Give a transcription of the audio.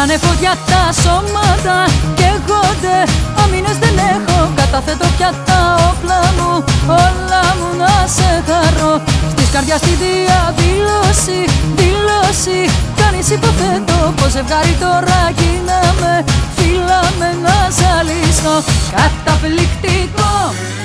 Πήρανε φωτιά τα σώματα και καίγονται. Άμυνες δεν έχω, καταθέτω πια τα όπλα μου. Όλα μου να σε χαρώ. Στις καρδιάς τη διαδήλωση, δήλωση κάνεις, υποθέτω πως ζευγάρι τώρα γίναμε. Φύλαμε να ζαλίσω, καταπληκτικό.